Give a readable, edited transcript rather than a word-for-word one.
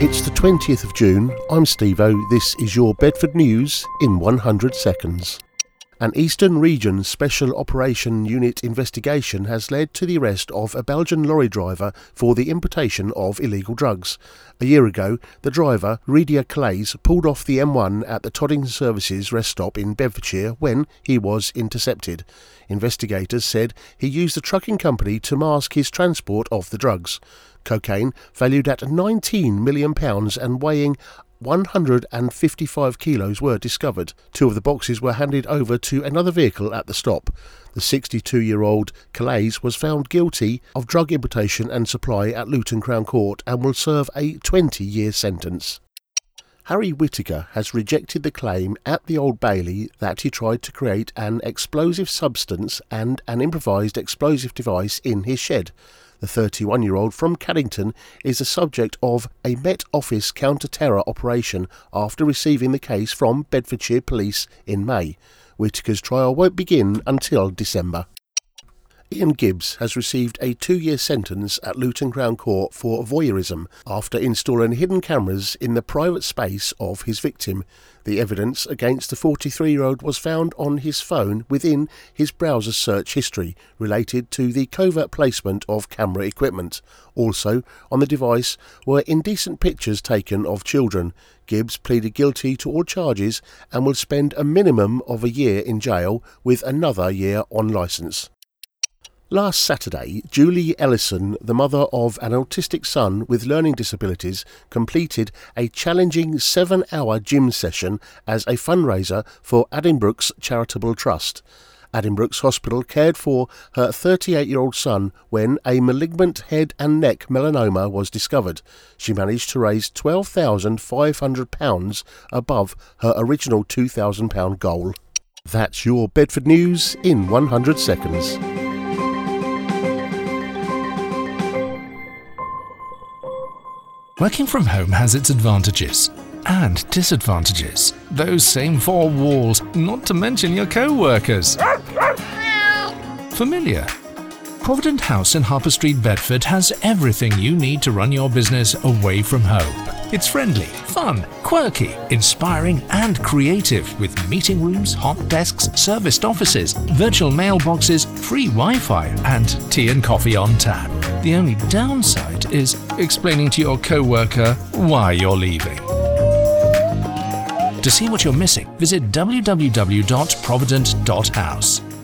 It's the 20th of June. I'm Steve-O. This is your Bedford News in 100 seconds. An Eastern Region Special Operation Unit investigation has led to the arrest of a Belgian lorry driver for the importation of illegal drugs. A year ago, the driver, Ridia Calais, pulled off the M1 at the Todding Services rest stop in Bedfordshire when he was intercepted. Investigators said he used the trucking company to mask his transport of the drugs. Cocaine, valued at £19 million and weighing 155 kilos, were discovered. 2 of the boxes were handed over to another vehicle at the stop. The 62-year-old Calais was found guilty of drug importation and supply at Luton Crown Court and will serve a 20-year sentence. Harry Whittaker has rejected the claim at the Old Bailey that he tried to create an explosive substance and an improvised explosive device in his shed. The 31-year-old from Caddington is the subject of a Met Office counter-terror operation after receiving the case from Bedfordshire Police in May. Whittaker's trial won't begin until December. Ian Gibbs has received a 2-year sentence at Luton Crown Court for voyeurism after installing hidden cameras in the private space of his victim. The evidence against the 43-year-old was found on his phone within his browser search history related to the covert placement of camera equipment. Also on the device were indecent pictures taken of children. Gibbs pleaded guilty to all charges and will spend a minimum of a year in jail with another year on licence. Last Saturday, Julie Ellison, the mother of an autistic son with learning disabilities, completed a challenging 7-hour gym session as a fundraiser for Addenbrooke's Charitable Trust. Addenbrooke's Hospital cared for her 38-year-old son when a malignant head and neck melanoma was discovered. She managed to raise £12,500 above her original £2,000 goal. That's your Bedford News in 100 seconds. Working from home has its advantages and disadvantages. Those same 4 walls, not to mention your co-workers. Familiar? Provident House in Harper Street, Bedford has everything you need to run your business away from home. It's friendly, fun, quirky, inspiring and creative with meeting rooms, hot desks, serviced offices, virtual mailboxes, free Wi-Fi and tea and coffee on tap. The only downside is explaining to your co-worker why you're leaving. To see what you're missing, visit www.provident.house.